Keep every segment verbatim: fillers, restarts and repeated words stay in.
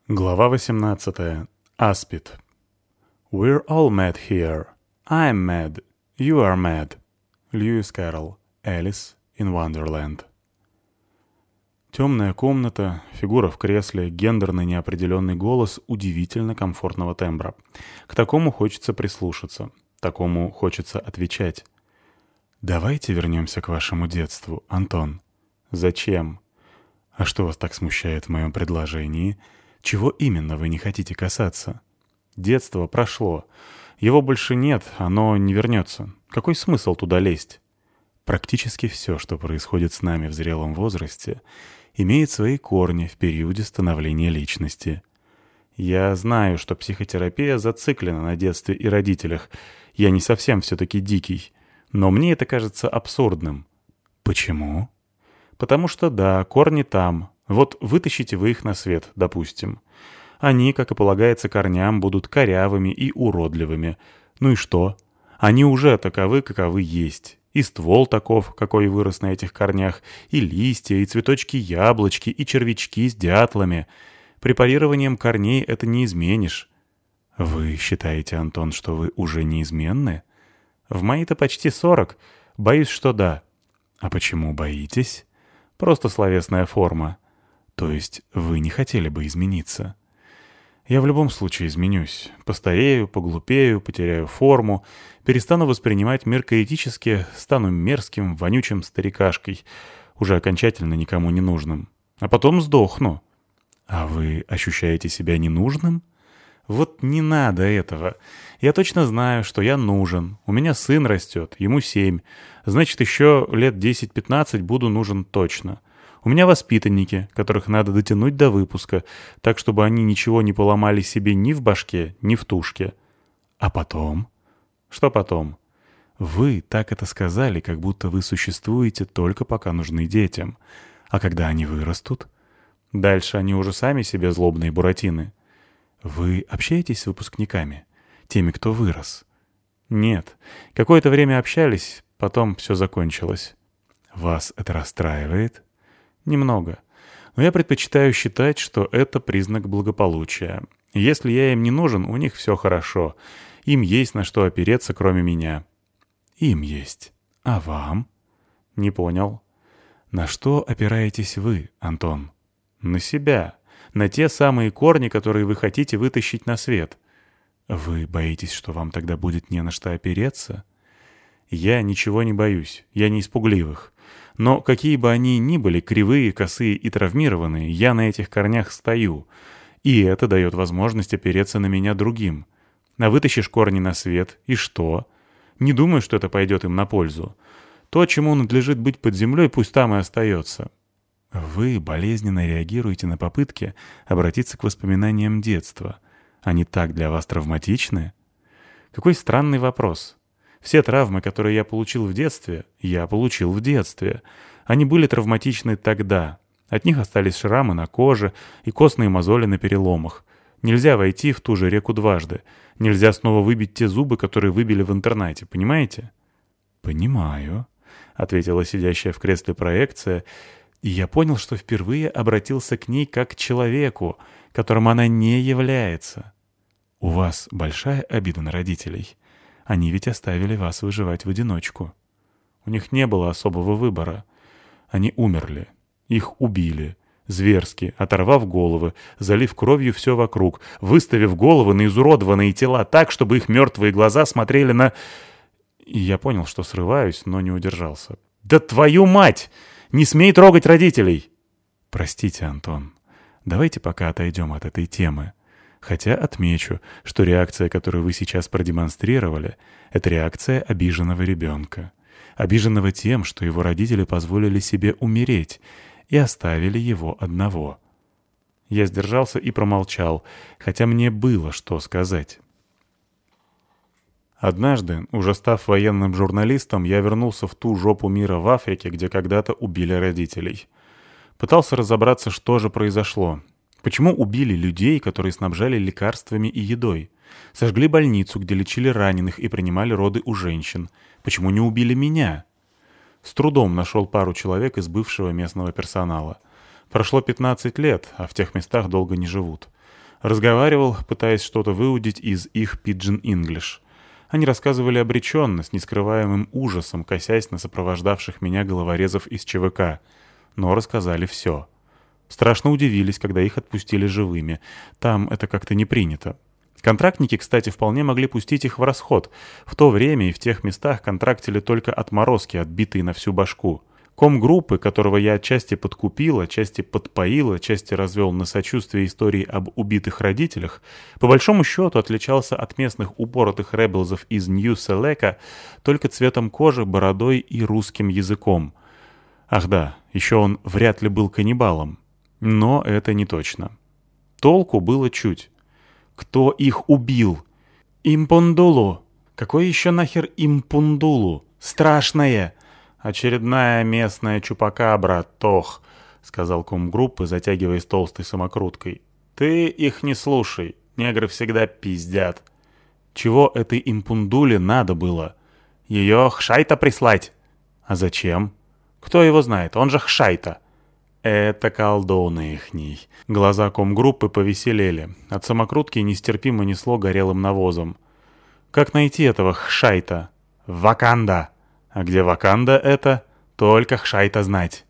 Глава восемнадцатая. Аспид. We're all mad here. I'm mad. You are mad. Льюис Кэрролл. Alice in Wonderland. Темная комната, фигура в кресле, гендерный неопределенный голос удивительно комфортного тембра. К такому хочется прислушаться, такому хочется отвечать. «Давайте вернемся к вашему детству, Антон». «Зачем?» «А что вас так смущает в моем предложении?» Чего именно вы не хотите касаться? Детство прошло. Его больше нет, оно не вернется. Какой смысл туда лезть? Практически все, что происходит с нами в зрелом возрасте, имеет свои корни в периоде становления личности. Я знаю, что психотерапия зациклена на детстве и родителях. Я не совсем все-таки дикий. Но мне это кажется абсурдным. Почему? Потому что да, корни там. Вот вытащите вы их на свет, допустим. Они, как и полагается корням, будут корявыми и уродливыми. Ну и что? Они уже таковы, каковы есть. И ствол таков, какой вырос на этих корнях, и листья, и цветочки-яблочки, и червячки с дятлами. Препарированием корней это не изменишь. Вы считаете, Антон, что вы уже неизменны? В мои-то почти сорок. Боюсь, что да. А почему боитесь? Просто словесная форма. То есть вы не хотели бы измениться? Я в любом случае изменюсь. Постарею, поглупею, потеряю форму, перестану воспринимать мир критически, стану мерзким, вонючим старикашкой, уже окончательно никому не нужным. А потом сдохну. А вы ощущаете себя ненужным? Вот не надо этого. Я точно знаю, что я нужен. У меня сын растет, ему семь. Значит, еще лет десять-пятнадцать буду нужен точно. У меня воспитанники, которых надо дотянуть до выпуска, так, чтобы они ничего не поломали себе ни в башке, ни в тушке. А потом? Что потом? Вы так это сказали, как будто вы существуете только пока нужны детям. А когда они вырастут? Дальше они уже сами себе злобные буратины. Вы общаетесь с выпускниками? Теми, кто вырос? Нет. Какое-то время общались, потом все закончилось. Вас это расстраивает? Немного. Но я предпочитаю считать, что это признак благополучия. Если я им не нужен, у них все хорошо. Им есть на что опереться, кроме меня. Им есть. А вам? Не понял. На что опираетесь вы, Антон? На себя. На те самые корни, которые вы хотите вытащить на свет. Вы боитесь, что вам тогда будет не на что опереться? Я ничего не боюсь. Я не из пугливых. Но какие бы они ни были, кривые, косые и травмированные, я на этих корнях стою. И это дает возможность опереться на меня другим. А вытащишь корни на свет, и что? Не думаю, что это пойдет им на пользу. То, чему надлежит быть под землей, пусть там и остается. Вы болезненно реагируете на попытки обратиться к воспоминаниям детства. Они так для вас травматичны? Какой странный вопрос. Все травмы, которые я получил в детстве, я получил в детстве. Они были травматичны тогда. От них остались шрамы на коже и костные мозоли на переломах. Нельзя войти в ту же реку дважды. Нельзя снова выбить те зубы, которые выбили в интернате, понимаете? «Понимаю», — ответила сидящая в кресле проекция, и я понял, что впервые обратился к ней как к человеку, которым она не является. «У вас большая обида на родителей?» Они ведь оставили вас выживать в одиночку. У них не было особого выбора. Они умерли. Их убили. Зверски, оторвав головы, залив кровью все вокруг, выставив головы на изуродованные тела так, чтобы их мертвые глаза смотрели на... И я понял, что срываюсь, но не удержался. «Да твою мать! Не смей трогать родителей!» «Простите, Антон. Давайте пока отойдем от этой темы. Хотя отмечу, что реакция, которую вы сейчас продемонстрировали, это реакция обиженного ребенка. Обиженного тем, что его родители позволили себе умереть и оставили его одного. Я сдержался и промолчал, хотя мне было что сказать. Однажды, уже став военным журналистом, я вернулся в ту жопу мира в Африке, где когда-то убили родителей. Пытался разобраться, что же произошло. Почему убили людей, которые снабжали лекарствами и едой? Сожгли больницу, где лечили раненых и принимали роды у женщин. Почему не убили меня? С трудом нашел пару человек из бывшего местного персонала. Прошло пятнадцать лет, а в тех местах долго не живут. Разговаривал, пытаясь что-то выудить из их пиджин инглиш. Они рассказывали обреченно, с нескрываемым ужасом, косясь на сопровождавших меня головорезов из ЧВК. Но рассказали все. Страшно удивились, когда их отпустили живыми. Там это как-то не принято. Контрактники, кстати, вполне могли пустить их в расход. В то время и в тех местах контрактили только отморозки, отбитые на всю башку. Комгруппы, которого я отчасти подкупил, отчасти подпоил, отчасти развел на сочувствие истории об убитых родителях, по большому счету отличался от местных упоротых ребелзов из Нью-Селека только цветом кожи, бородой и русским языком. Ах да, еще он вряд ли был каннибалом. Но это не точно. Толку было чуть. Кто их убил? Импундулу. Какой еще нахер импундулу? Страшное. Очередная местная чупакабра, Тох, сказал комгруппы, затягиваясь толстой самокруткой. Ты их не слушай. Негры всегда пиздят. Чего этой импундуле надо было? Ее хшайта прислать. А зачем? Кто его знает? Он же хшайта. Это колдуны ихний. Глаза комгруппы повеселели. От самокрутки нестерпимо несло горелым навозом. Как найти этого хшайта? Ваканда. А где Ваканда это? Только хшайта знать.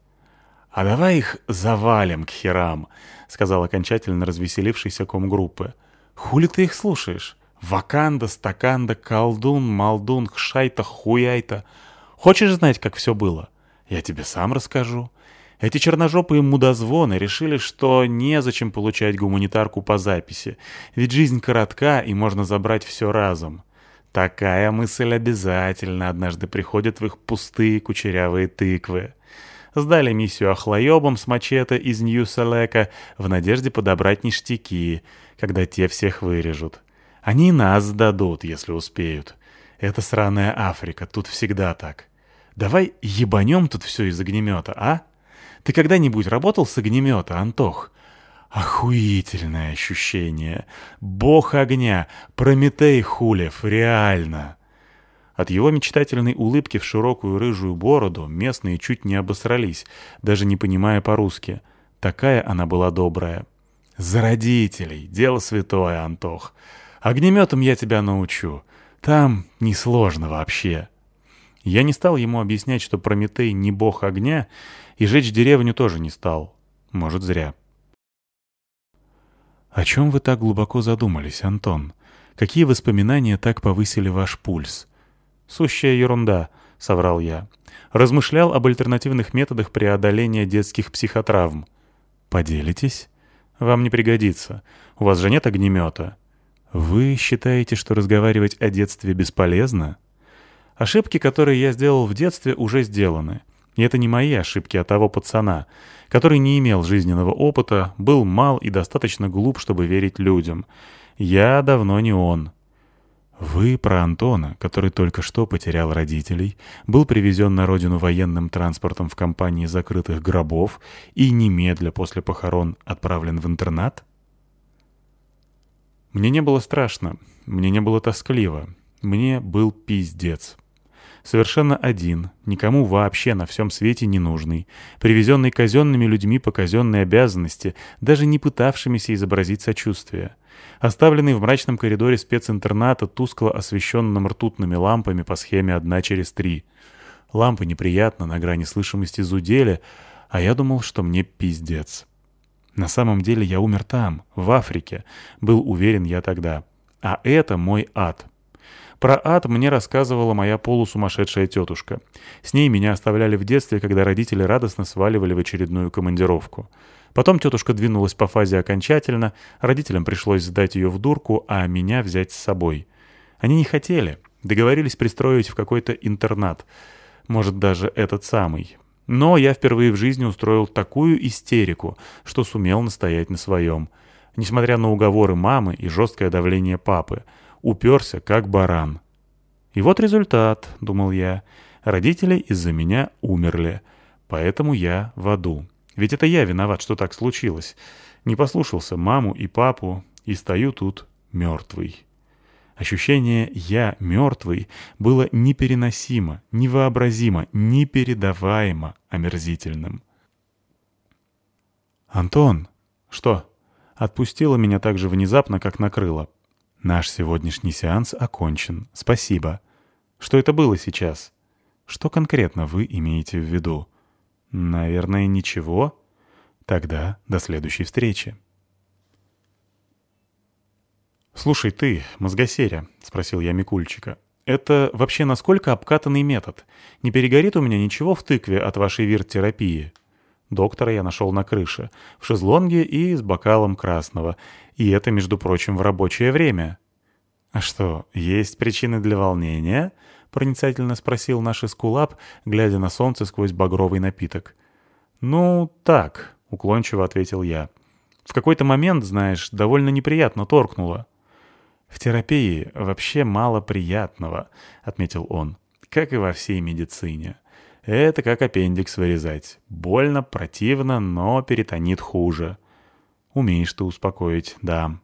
А давай их завалим к херам, сказал окончательно развеселившийся комгруппы. Хули ты их слушаешь? Ваканда, стаканда, колдун, малдун, хшайта, хуяйта. Хочешь знать, как все было? Я тебе сам расскажу. Эти черножопые мудозвоны решили, что незачем получать гуманитарку по записи, ведь жизнь коротка и можно забрать все разом. Такая мысль обязательно однажды приходит в их пустые кучерявые тыквы. Сдали миссию охлоебам с мачете из Нью-Селека в надежде подобрать ништяки, когда те всех вырежут. Они и нас сдадут, если успеют. Это сраная Африка, тут всегда так. Давай ебанем тут все из огнемета, а? Ты когда-нибудь работал с огнемета, Антох? Охуительное ощущение. Бог огня, Прометей Хулев, реально. От его мечтательной улыбки в широкую рыжую бороду местные чуть не обосрались, даже не понимая по-русски. Такая она была добрая. За родителей, дело святое, Антох. Огнеметом я тебя научу. Там несложно вообще. Я не стал ему объяснять, что Прометей не бог огня, и жечь деревню тоже не стал. Может, зря. «О чем вы так глубоко задумались, Антон? Какие воспоминания так повысили ваш пульс?» «Сущая ерунда», — соврал я. «Размышлял об альтернативных методах преодоления детских психотравм». «Поделитесь?» «Вам не пригодится. У вас же нет огнемета». «Вы считаете, что разговаривать о детстве бесполезно?» «Ошибки, которые я сделал в детстве, уже сделаны. И это не мои ошибки, а того пацана, который не имел жизненного опыта, был мал и достаточно глуп, чтобы верить людям. Я давно не он». «Вы про Антона, который только что потерял родителей, был привезен на родину военным транспортом в компании закрытых гробов и немедля после похорон отправлен в интернат?» Мне не было страшно, мне не было тоскливо, мне был пиздец. Совершенно один, никому вообще на всем свете не нужный, привезенный казенными людьми по казенной обязанности, даже не пытавшимися изобразить сочувствие. Оставленный в мрачном коридоре специнтерната, тускло освещенным ртутными лампами по схеме одна через три. Лампы неприятно на грани слышимости зудели, а я думал, что мне пиздец. На самом деле я умер там, в Африке, был уверен я тогда. А это мой ад. Про ад мне рассказывала моя полусумасшедшая тетушка. С ней меня оставляли в детстве, когда родители радостно сваливали в очередную командировку. Потом тетушка двинулась по фазе окончательно, родителям пришлось сдать ее в дурку, а меня взять с собой. Они не хотели, договорились пристроить в какой-то интернат. Может, даже этот самый. Но я впервые в жизни устроил такую истерику, что сумел настоять на своем. Несмотря на уговоры мамы и жесткое давление папы. Уперся, как баран. И вот результат, думал я. Родители из-за меня умерли. Поэтому я в аду. Ведь это я виноват, что так случилось. Не послушался маму и папу, и стою тут мертвый. Ощущение «я мертвый» было непереносимо, невообразимо, непередаваемо омерзительным. «Антон!» «Что?» Отпустила меня так же внезапно, как накрыло. Наш сегодняшний сеанс окончен. Спасибо. Что это было сейчас? Что конкретно вы имеете в виду? Наверное, ничего? Тогда до следующей встречи. «Слушай ты, мозгосеря», — спросил я Микульчика, — «это вообще насколько обкатанный метод? Не перегорит у меня ничего в тыкве от вашей вирт-терапии?» Доктора я нашел на крыше, в шезлонге и с бокалом красного. И это, между прочим, в рабочее время. «А что, есть причины для волнения?» — проницательно спросил наш эскулап, глядя на солнце сквозь багровый напиток. «Ну, так», — уклончиво ответил я. «В какой-то момент, знаешь, довольно неприятно торкнуло». «В терапии вообще мало приятного», — отметил он, — «как и во всей медицине. Это как аппендикс вырезать. Больно, противно, но перитонит хуже. Умеешь ты успокоить, да».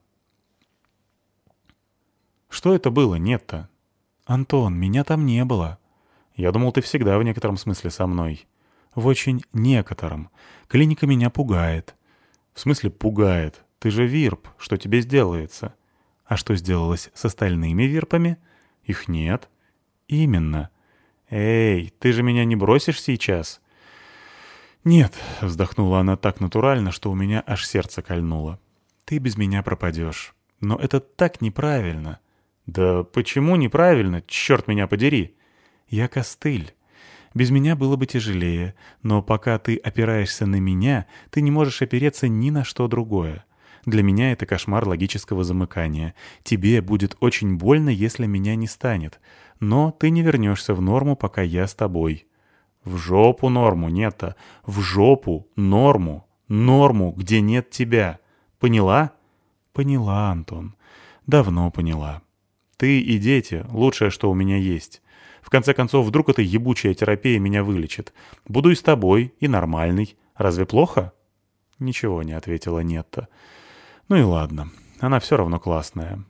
«Что это было, нет-то?» «Антон, меня там не было». «Я думал, ты всегда в некотором смысле со мной». «В очень некотором. Клиника меня пугает». «В смысле пугает? Ты же вирп, что тебе сделается?» «А что сделалось с остальными вирпами?» «Их нет». «Именно». «Эй, ты же меня не бросишь сейчас?» «Нет», — вздохнула она так натурально, что у меня аж сердце кольнуло. «Ты без меня пропадешь. Но это так неправильно». «Да почему неправильно? Черт меня подери!» «Я костыль. Без меня было бы тяжелее, но пока ты опираешься на меня, ты не можешь опереться ни на что другое. Для меня это кошмар логического замыкания. Тебе будет очень больно, если меня не станет. Но ты не вернешься в норму, пока я с тобой». «В жопу норму, нет-то. В жопу норму. Норму, где нет тебя. Поняла?» «Поняла, Антон. Давно поняла. Ты и дети — лучшее, что у меня есть. В конце концов, вдруг эта ебучая терапия меня вылечит. Буду и с тобой, и нормальный. Разве плохо?» Ничего не ответила Нетта. «Ну и ладно. Она все равно классная».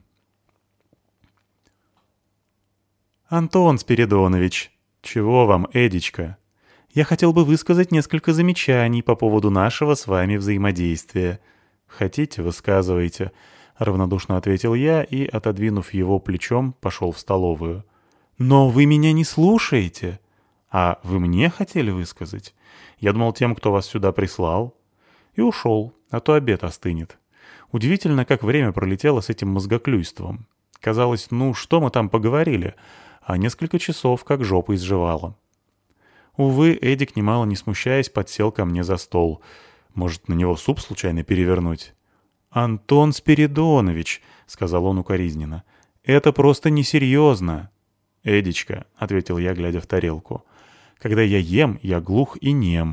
«Антон Спиридонович!» «Чего вам, Эдичка?» «Я хотел бы высказать несколько замечаний по поводу нашего с вами взаимодействия». «Хотите, высказывайте», — равнодушно ответил я и, отодвинув его плечом, пошел в столовую. «Но вы меня не слушаете». «А вы мне хотели высказать? Я думал, тем, кто вас сюда прислал». И ушел, а то обед остынет. Удивительно, как время пролетело с этим мозгоклюйством. Казалось, ну что мы там поговорили, а несколько часов как жопа изживала. Увы, Эдик, немало не смущаясь, подсел ко мне за стол. Может, на него суп случайно перевернуть? «Антон Спиридонович», — сказал он укоризненно, — «это просто несерьезно». «Эдичка», — ответил я, глядя в тарелку, — «когда я ем, я глух и нем».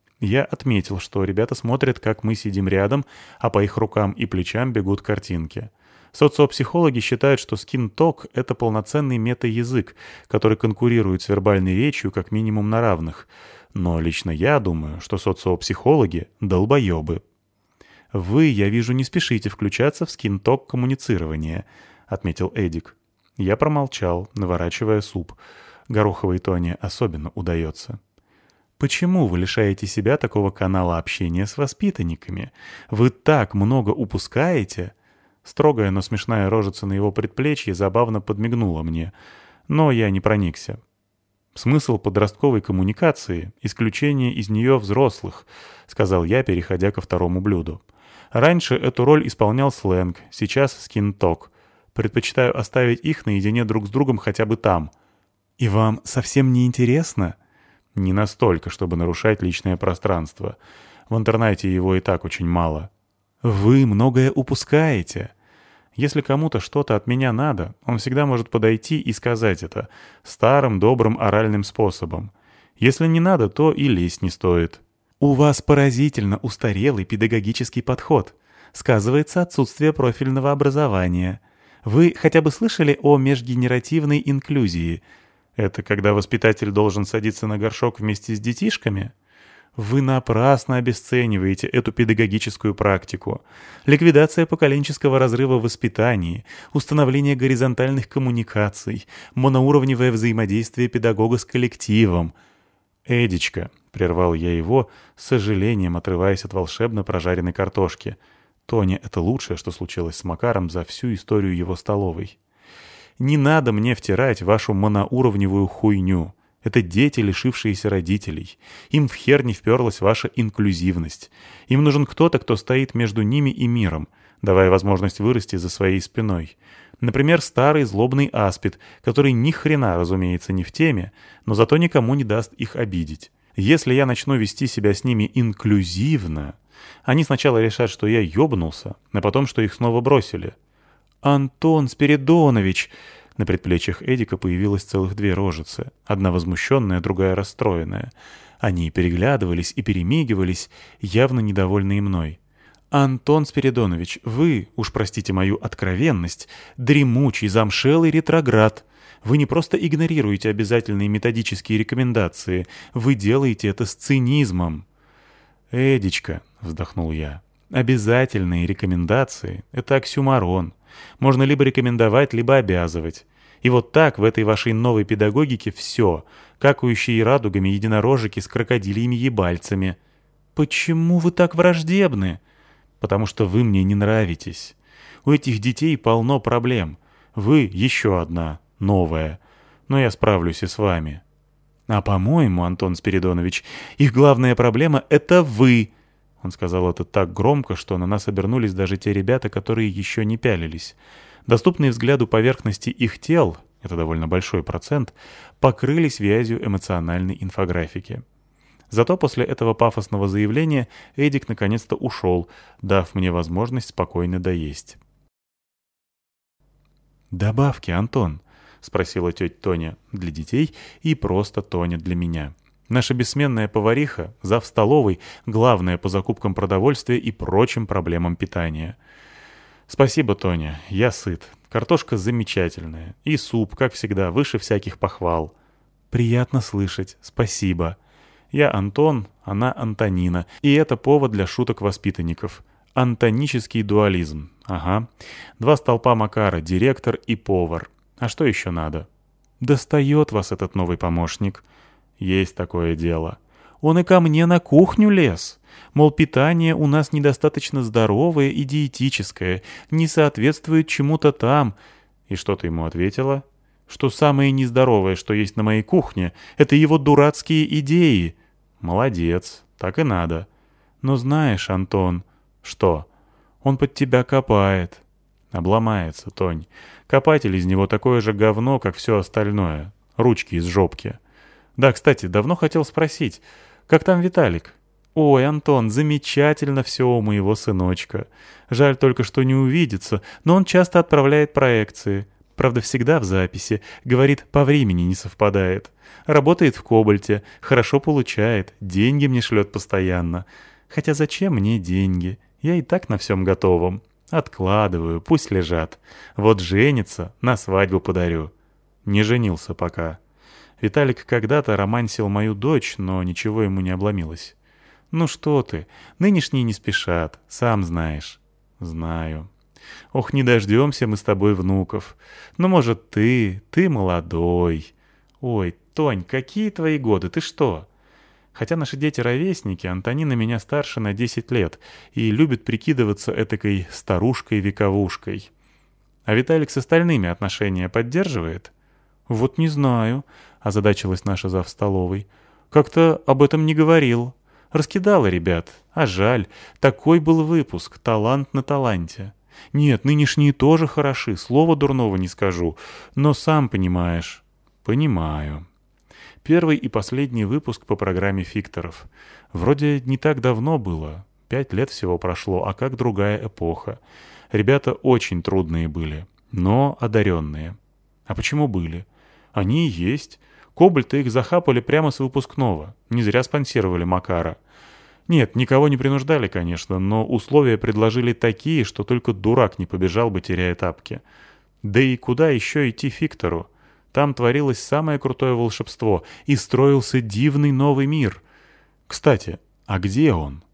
Я отметил, что ребята смотрят, как мы сидим рядом, а по их рукам и плечам бегут картинки. Социопсихологи считают, что скин-ток — это полноценный мета-язык, который конкурирует с вербальной речью как минимум на равных. Но лично я думаю, что социопсихологи — долбоебы. «Вы, я вижу, не спешите включаться в скин-ток коммуницирование», — отметил Эдик. Я промолчал, наворачивая суп. Гороховой Тоне особенно удается. «Почему вы лишаете себя такого канала общения с воспитанниками? Вы так много упускаете?» Строгая, но смешная рожица на его предплечье забавно подмигнула мне, но я не проникся. «Смысл подростковой коммуникации — исключение из нее взрослых», — сказал я, переходя ко второму блюду. «Раньше эту роль исполнял сленг, сейчас скин-ток. Предпочитаю оставить их наедине друг с другом хотя бы там». «И вам совсем не интересно?» «Не настолько, чтобы нарушать личное пространство. В интернете его и так очень мало». «Вы многое упускаете. Если кому-то что-то от меня надо, он всегда может подойти и сказать это старым добрым оральным способом. Если не надо, то и лезть не стоит». «У вас поразительно устарелый педагогический подход. Сказывается отсутствие профильного образования. Вы хотя бы слышали о межгенеративной инклюзии? Это когда воспитатель должен садиться на горшок вместе с детишками?» Вы напрасно обесцениваете эту педагогическую практику. Ликвидация поколенческого разрыва в воспитании, установление горизонтальных коммуникаций, моноуровневое взаимодействие педагога с коллективом. «Эдичка», — прервал я его, с сожалением отрываясь от волшебно прожаренной картошки, — Тоня, это лучшее, что случилось с Макаром за всю историю его столовой. Не надо мне втирать вашу моноуровневую хуйню. Это дети, лишившиеся родителей. Им в хер не вперлась ваша инклюзивность. Им нужен кто-то, кто стоит между ними и миром, давая возможность вырасти за своей спиной. Например, старый злобный аспид, который ни хрена, разумеется, не в теме, но зато никому не даст их обидеть. Если я начну вести себя с ними инклюзивно, они сначала решат, что я ёбнулся, а потом, что их снова бросили. «Антон Спиридонович!» На предплечьях Эдика появилось целых две рожицы, одна возмущенная, другая расстроенная. Они переглядывались и перемигивались, явно недовольные мной. «Антон Спиридонович, вы, уж простите мою откровенность, дремучий, замшелый ретроград. Вы не просто игнорируете обязательные методические рекомендации, вы делаете это с цинизмом». «Эдичка», — вздохнул я, — «обязательные рекомендации — это оксюморон. Можно либо рекомендовать, либо обязывать. И вот так в этой вашей новой педагогике все, какающие радугами единорожики с крокодильями ебальцами». «Почему вы так враждебны?» «Потому что вы мне не нравитесь. У этих детей полно проблем. Вы еще одна, новая. Но я справлюсь и с вами». «А по-моему, Антон Спиридонович, их главная проблема — это вы». Он сказал это так громко, что на нас обернулись даже те ребята, которые еще не пялились. Доступные взгляду поверхности их тел, это довольно большой процент, покрылись вязью эмоциональной инфографики. Зато после этого пафосного заявления Эдик наконец-то ушел, дав мне возможность спокойно доесть. «Добавки, Антон», — спросила тетя Тоня для детей и просто Тоня для меня. Наша бессменная повариха, зав. Столовой, главная по закупкам продовольствия и прочим проблемам питания. «Спасибо, Тоня, я сыт. Картошка замечательная. И суп, как всегда, выше всяких похвал». «Приятно слышать. Спасибо». Я Антон, она Антонина, и это повод для шуток воспитанников. Антонический дуализм. Ага. Два столпа Макара, директор и повар. А что еще надо? Достает вас этот новый помощник. Есть такое дело. Он и ко мне на кухню лез. Мол, питание у нас недостаточно здоровое и диетическое, не соответствует чему-то там. И что ты ему ответила? Что самое нездоровое, что есть на моей кухне, это его дурацкие идеи. Молодец, так и надо. Но знаешь, Антон... Что? Он под тебя копает. Обломается, Тонь. Копатель из него такое же говно, как все остальное. Ручки из жопки. Да, кстати, давно хотел спросить, как там Виталик? Ой, Антон, замечательно все у моего сыночка. Жаль только, что не увидится, но он часто отправляет проекции. Правда, всегда в записи. Говорит, по времени не совпадает. Работает в Кобальте, хорошо получает, деньги мне шлет постоянно. Хотя зачем мне деньги? Я и так на всем готовом. Откладываю, пусть лежат. Вот женится, на свадьбу подарю. Не женился пока. Виталик когда-то романсил мою дочь, но ничего ему не обломилось. Ну что ты, нынешние не спешат, сам знаешь. Знаю. Ох, не дождемся мы с тобой внуков. Ну, может, ты, ты молодой. Ой, Тонь, какие твои годы, ты что? Хотя наши дети ровесники, Антонина меня старше на десять лет и любит прикидываться этакой старушкой-вековушкой. А Виталик с остальными отношения поддерживает? Вот не знаю, озадачилась наша зав. Столовой. Как-то об этом не говорил. Раскидала ребят. А жаль, такой был выпуск, талант на таланте. Нет, нынешние тоже хороши, слова дурного не скажу, но сам понимаешь. Понимаю. Первый и последний выпуск по программе Фикторов. Вроде не так давно было. Пять лет всего прошло, а как другая эпоха. Ребята очень трудные были, но одаренные. А почему были? Они и есть. Кобальты их захапали прямо с выпускного. Не зря спонсировали Макара. Нет, никого не принуждали, конечно, но условия предложили такие, что только дурак не побежал бы, теряя тапки. Да и куда еще идти Фиктору? Там творилось самое крутое волшебство, и строился дивный новый мир. Кстати, а где он?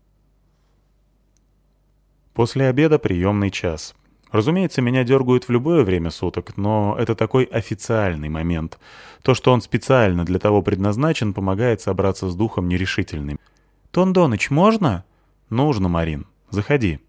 После обеда приемный час. Разумеется, меня дергают в любое время суток, но это такой официальный момент. То, что он специально для того предназначен, помогает собраться с духом нерешительным. «Тондоныч, можно?» «Нужно, Марин. Заходи».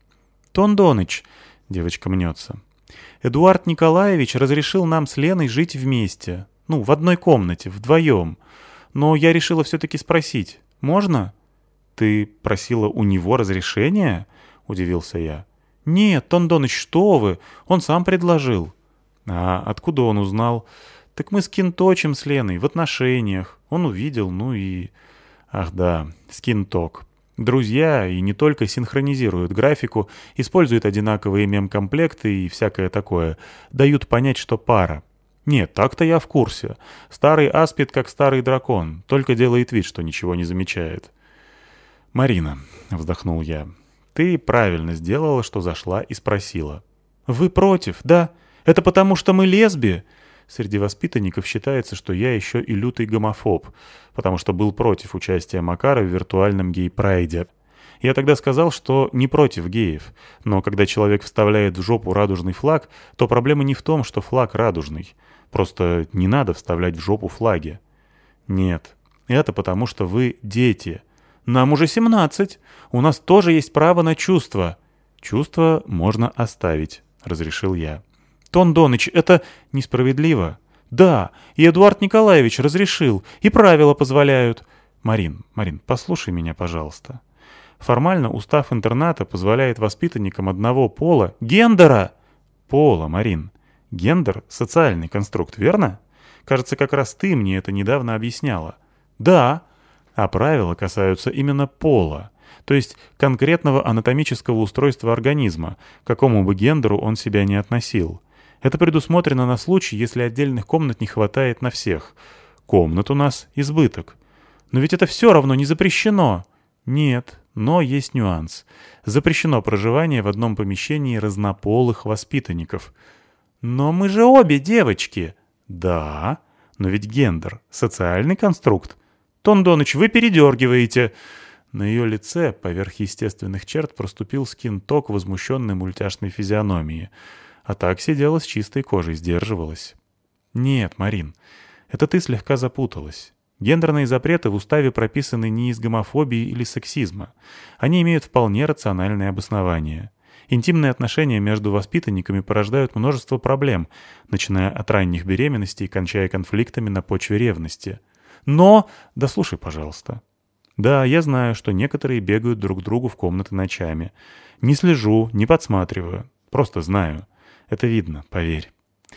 «Тондоныч», — девочка мнется, — «Эдуард Николаевич разрешил нам с Леной жить вместе. Ну, в одной комнате, вдвоем. Но я решила все-таки спросить, можно?» «Ты просила у него разрешения?» — удивился я. «Нет, Тондоныч, что вы? Он сам предложил». «А откуда он узнал?» «Так мы скинточим с Леной, в отношениях. Он увидел, ну и...» «Ах да, скинток. Друзья, и не только, синхронизируют графику, используют одинаковые мемкомплекты и всякое такое. Дают понять, что пара. Нет, так-то я в курсе. Старый аспид как старый дракон, только делает вид, что ничего не замечает». «Марина», — вздохнул я, — «ты правильно сделала, что зашла и спросила». «Вы против, да? Это потому, что мы лесби?» Среди воспитанников считается, что я еще и лютый гомофоб, потому что был против участия Макара в виртуальном гей-прайде. Я тогда сказал, что не против геев, но когда человек вставляет в жопу радужный флаг, то проблема не в том, что флаг радужный. Просто не надо вставлять в жопу флаги. Нет, это потому, что вы дети. Нам уже семнадцать. У нас тоже есть право на чувства. Чувства можно оставить, разрешил я. «Тондоныч, это несправедливо». «Да, и Эдуард Николаевич разрешил, и правила позволяют». «Марин, Марин, послушай меня, пожалуйста. Формально устав интерната позволяет воспитанникам одного пола...» «Гендера!» «Пола, Марин. Гендер — социальный конструкт, верно? Кажется, как раз ты мне это недавно объясняла». «Да». «А правила касаются именно пола, то есть конкретного анатомического устройства организма, к какому бы гендеру он себя не относил. Это предусмотрено на случай, если отдельных комнат не хватает на всех. Комнат у нас избыток. Но ведь это все равно не запрещено». «Нет, но есть нюанс. Запрещено проживание в одном помещении разнополых воспитанников». «Но мы же обе девочки». «Да, но ведь гендер — социальный конструкт». «Тондоныч, вы передергиваете». На ее лице поверх естественных черт проступил скинток возмущенной мультяшной физиономии. А так сидела с чистой кожей, сдерживалась. «Нет, Марин, это ты слегка запуталась. Гендерные запреты в уставе прописаны не из гомофобии или сексизма. Они имеют вполне рациональное обоснование. Интимные отношения между воспитанниками порождают множество проблем, начиная от ранних беременностей и кончая конфликтами на почве ревности. Но... Да слушай, пожалуйста. Да, я знаю, что некоторые бегают друг к другу в комнаты ночами. Не слежу, не подсматриваю. Просто знаю. Это видно, поверь.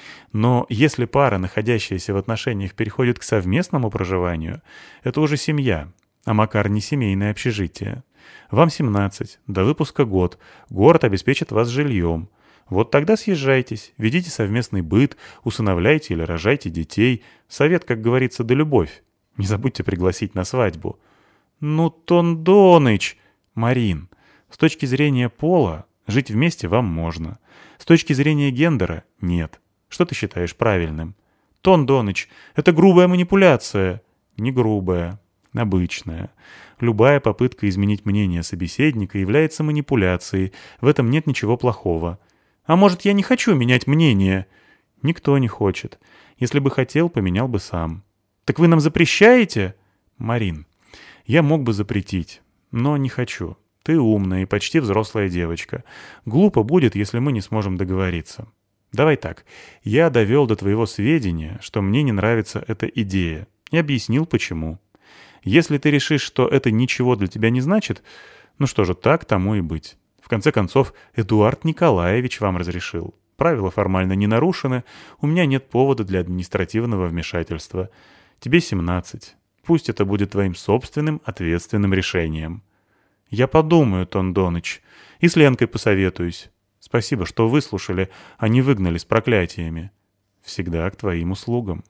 Но если пара, находящаяся в отношениях, переходит к совместному проживанию, это уже семья, а Макар не семейное общежитие. Вам семнадцать, до выпуска год, город обеспечит вас жильем. Вот тогда съезжайтесь, ведите совместный быт, усыновляйте или рожайте детей. Совет, как говорится, да любовь. Не забудьте пригласить на свадьбу. Ну, Тондоныч! Марин, с точки зрения пола, жить вместе вам можно. С точки зрения гендера — нет. Что ты считаешь правильным? Тондоныч, это грубая манипуляция. Не грубая, обычная. Любая попытка изменить мнение собеседника является манипуляцией. В этом нет ничего плохого. А может, я не хочу менять мнение? Никто не хочет. Если бы хотел, поменял бы сам. Так вы нам запрещаете? Марин, я мог бы запретить, но не хочу. Ты умная и почти взрослая девочка. Глупо будет, если мы не сможем договориться. Давай так. Я довел до твоего сведения, что мне не нравится эта идея, и объяснил, почему. Если ты решишь, что это ничего для тебя не значит, ну что же, так тому и быть. В конце концов, Эдуард Николаевич вам разрешил. Правила формально не нарушены, у меня нет повода для административного вмешательства. Тебе семнадцать. Пусть это будет твоим собственным ответственным решением. Я подумаю, Тондоныч, и с Ленкой посоветуюсь. Спасибо, что выслушали, а не выгнали с проклятиями. Всегда к твоим услугам.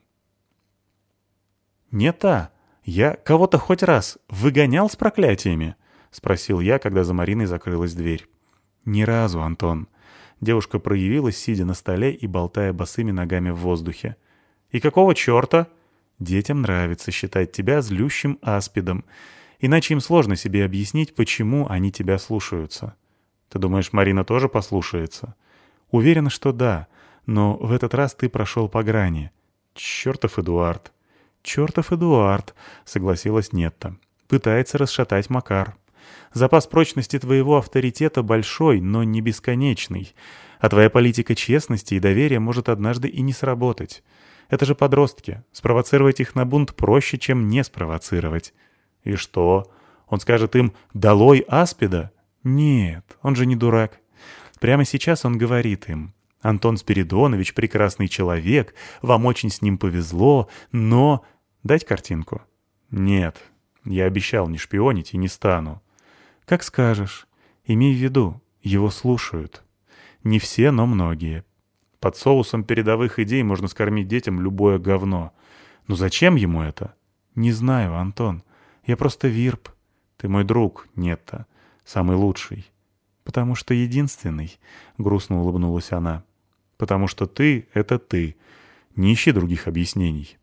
Не та. Я кого-то хоть раз выгонял с проклятиями? Спросил я, когда за Мариной закрылась дверь. Ни разу, Антон. Девушка проявилась, сидя на столе и болтая босыми ногами в воздухе. И какого черта? Детям нравится считать тебя злющим аспидом. Иначе им сложно себе объяснить, почему они тебя слушаются. Ты думаешь, Марина тоже послушается? Уверена, что да, но в этот раз ты прошел по грани. Чертов Эдуард. Чертов Эдуард, согласилась Нетта. Пытается расшатать Макар. Запас прочности твоего авторитета большой, но не бесконечный. А твоя политика честности и доверия может однажды и не сработать. Это же подростки. Спровоцировать их на бунт проще, чем не спровоцировать. И что? Он скажет им «Долой аспида»? Нет, он же не дурак. Прямо сейчас он говорит им: «Антон Спиридонович — прекрасный человек, вам очень с ним повезло, но...» Дать картинку? Нет, я обещал не шпионить и не стану. Как скажешь. Имей в виду, его слушают. Не все, но многие. Под соусом передовых идей можно скормить детям любое говно. Но зачем ему это? Не знаю, Антон. Я просто вирп. Ты мой друг, нет-то. Самый лучший. Потому что единственный, — грустно улыбнулась она. Потому что ты — это ты. Не ищи других объяснений.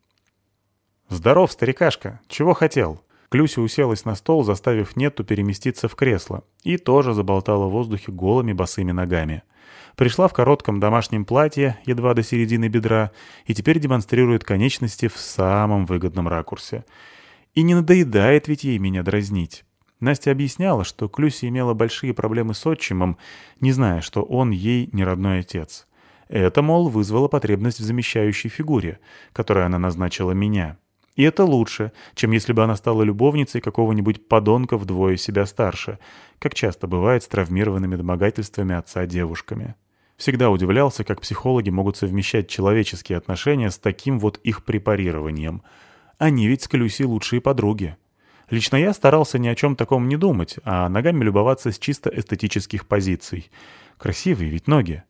«Здоров, старикашка. Чего хотел?» Клюся уселась на стол, заставив Нетту переместиться в кресло, и тоже заболтала в воздухе голыми босыми ногами. Пришла в коротком домашнем платье, едва до середины бедра, и теперь демонстрирует конечности в самом выгодном ракурсе. И не надоедает ведь ей меня дразнить. Настя объясняла, что Клюся имела большие проблемы с отчимом, не зная, что он ей не родной отец. Это, мол, вызвало потребность в замещающей фигуре, которую она назначила меня. И это лучше, чем если бы она стала любовницей какого-нибудь подонка вдвое себя старше, как часто бывает с травмированными домогательствами отца девушками. Всегда удивлялся, как психологи могут совмещать человеческие отношения с таким вот их препарированием. Они ведь с Клюсей лучшие подруги. Лично я старался ни о чем таком не думать, а ногами любоваться с чисто эстетических позиций. Красивые ведь ноги.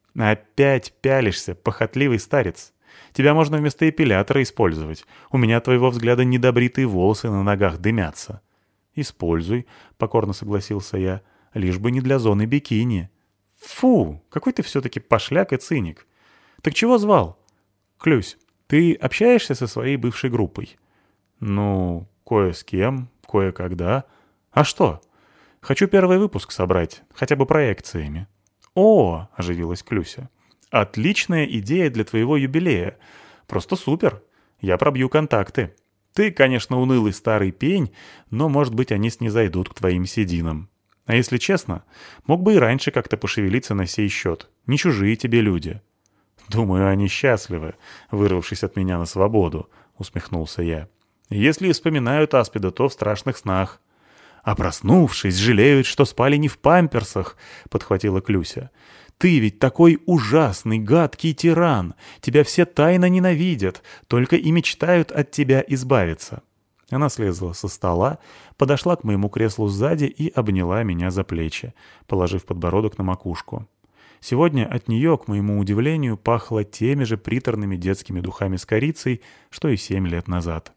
Опять пялишься, похотливый старец. Тебя можно вместо эпилятора использовать. У меня, от твоего взгляда, недобритые волосы на ногах дымятся. Используй, — покорно согласился я, — лишь бы не для зоны бикини. Фу, какой ты все-таки пошляк и циник. Так чего звал? Клюсь, ты общаешься со своей бывшей группой? Ну, кое с кем, кое-когда. А что? Хочу первый выпуск собрать, хотя бы проекциями. О, — оживилась Клюся. Отличная идея для твоего юбилея. Просто супер. Я пробью контакты. Ты, конечно, унылый старый пень, но, может быть, они снизойдут к твоим сединам. А если честно, мог бы и раньше как-то пошевелиться на сей счет. Не чужие тебе люди. Думаю, они счастливы, вырвавшись от меня на свободу, — усмехнулся я. Если и вспоминают аспида, то в страшных снах. А проснувшись, жалеют, что спали не в памперсах, — подхватила Клюся. Ты ведь такой ужасный, гадкий тиран. Тебя все тайно ненавидят, только и мечтают от тебя избавиться. Она слезла со стола, подошла к моему креслу сзади и обняла меня за плечи, положив подбородок на макушку. Сегодня от нее, к моему удивлению, пахло теми же приторными детскими духами с корицей, что и семь лет назад.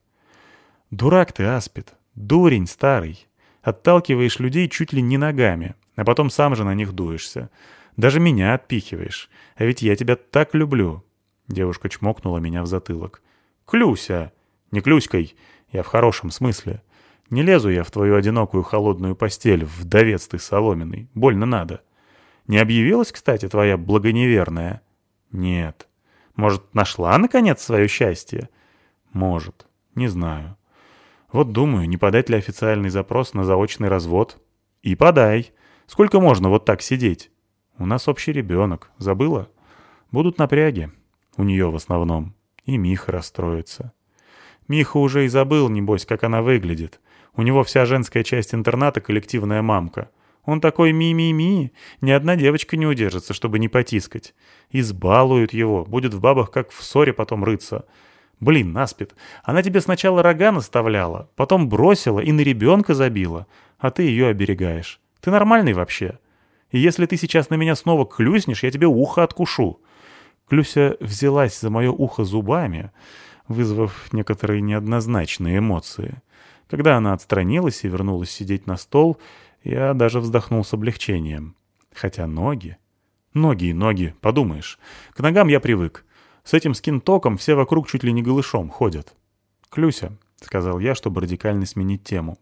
«Дурак ты, аспид, дурень старый. Отталкиваешь людей чуть ли не ногами, а потом сам же на них дуешься. Даже меня отпихиваешь. А ведь я тебя так люблю». Девушка чмокнула меня в затылок. «Клюся! Не клюськой. Я в хорошем смысле. Не лезу я в твою одинокую холодную постель, вдовец ты соломенный. Больно надо. Не объявилась, кстати, твоя благоневерная?» «Нет. Может, нашла, наконец, свое счастье?» «Может. Не знаю. Вот думаю, не подать ли официальный запрос на заочный развод?» «И подай. Сколько можно вот так сидеть? У нас общий ребенок. Забыла? Будут напряги. У нее в основном. И Миха расстроится». Миха уже и забыл, небось, как она выглядит. У него вся женская часть интерната — коллективная мамка. Он такой ми-ми-ми, ни одна девочка не удержится, чтобы не потискать. Избалуют его, будет в бабах, как в ссоре потом рыться. Блин, аспид, она тебе сначала рога наставляла, потом бросила и на ребенка забила, а ты ее оберегаешь. Ты нормальный вообще? И если ты сейчас на меня снова клюснешь, я тебе ухо откушу». Клюся взялась за мое ухо зубами, вызвав некоторые неоднозначные эмоции. Когда она отстранилась и вернулась сидеть на стол, я даже вздохнул с облегчением. Хотя ноги... Ноги и ноги, подумаешь. К ногам я привык. С этим скинтоком все вокруг чуть ли не голышом ходят. «Клюся», — сказал я, чтобы радикально сменить тему.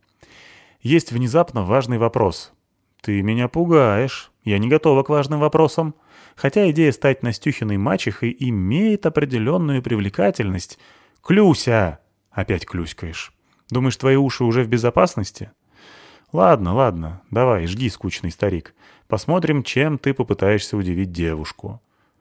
«Есть внезапно важный вопрос». «Ты меня пугаешь. Я не готова к важным вопросам. Хотя идея стать Настюхиной мачехой имеет определенную привлекательность». «Клюся!» — опять клюськаешь. «Думаешь, твои уши уже в безопасности?» Ладно, ладно, давай, жги, скучный старик. Посмотрим, чем ты попытаешься удивить девушку.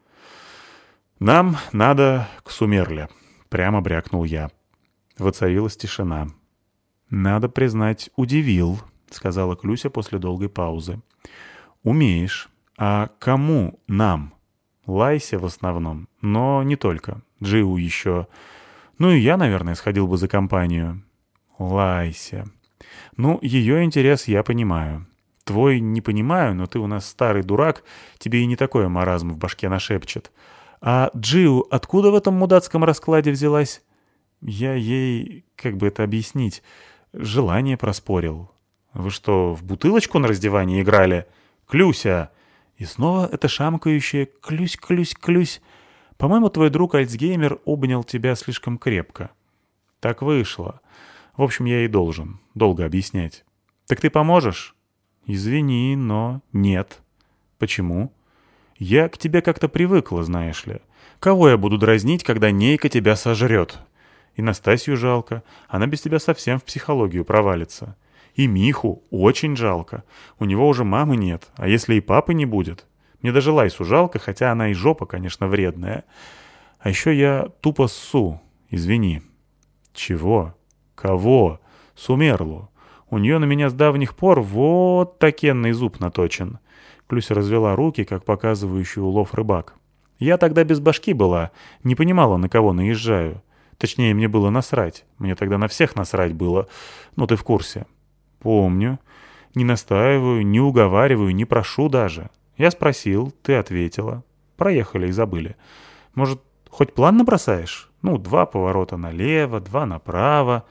Нам надо к Сумерле, прямо брякнул я. Воцарилась тишина. Надо признать, удивил, сказала Клюся после долгой паузы. Умеешь. А кому нам? Лайся в основном, но не только. Джиу еще. Ну и я, наверное, сходил бы за компанию. Лайся. Ну, ее интерес я понимаю. Твой не понимаю, но ты у нас старый дурак, тебе и не такое маразм в башке нашепчет. А Джиу откуда в этом мудацком раскладе взялась? Я ей, как бы это объяснить, желание проспорил. Вы что, в бутылочку на раздевании играли? Клюся! И снова это шамкающее «клюсь, клюсь, клюсь». По-моему, твой друг Альцгеймер обнял тебя слишком крепко. Так вышло. В общем, я и должен. Долго объяснять. Так ты поможешь? Извини, но нет. Почему? Я к тебе как-то привыкла, знаешь ли. Кого я буду дразнить, когда Нейка тебя сожрет? И Настасью жалко. Она без тебя совсем в психологию провалится. И Миху очень жалко. У него уже мамы нет, а если и папы не будет? Мне даже Лайсу жалко, хотя она и жопа, конечно, вредная. А еще я тупо ссу. Извини. Чего? Кого? Сумерлу. У нее на меня с давних пор вот такенный зуб наточен. Клюся развела руки, как показывающий улов рыбак. Я тогда без башки была, не понимала, на кого наезжаю. Точнее, мне было насрать. Мне тогда на всех насрать было. Ну, ты в курсе. Помню. Не настаиваю, не уговариваю, не прошу даже. Я спросил, ты ответила. Проехали и забыли. Может, хоть план набросаешь? Ну, два поворота налево, два направо.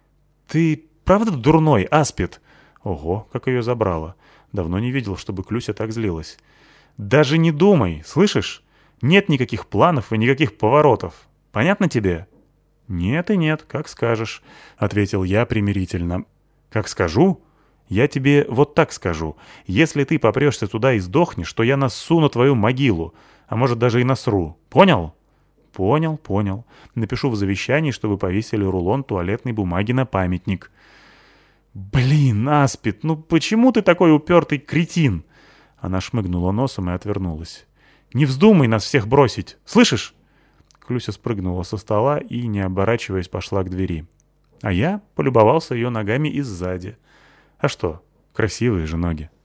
Ты правда дурной, Аспид? Ого, как ее забрало. Давно не видел, чтобы Клюся так злилась. Даже не думай, слышишь? Нет никаких планов и никаких поворотов. Понятно тебе? Нет и нет, как скажешь, ответил я примирительно. Как скажу? Я тебе вот так скажу. Если ты попрешься туда и сдохнешь, то я нассу на твою могилу. А может, даже и насру. Понял? Понял, понял. Напишу в завещании, чтобы повесили рулон туалетной бумаги на памятник. Блин, Аспид, ну почему ты такой упертый кретин? Она шмыгнула носом и отвернулась. Не вздумай нас всех бросить, слышишь? Клюся спрыгнула со стола и, не оборачиваясь, пошла к двери. А я полюбовался ее ногами и сзади. А что, красивые же ноги.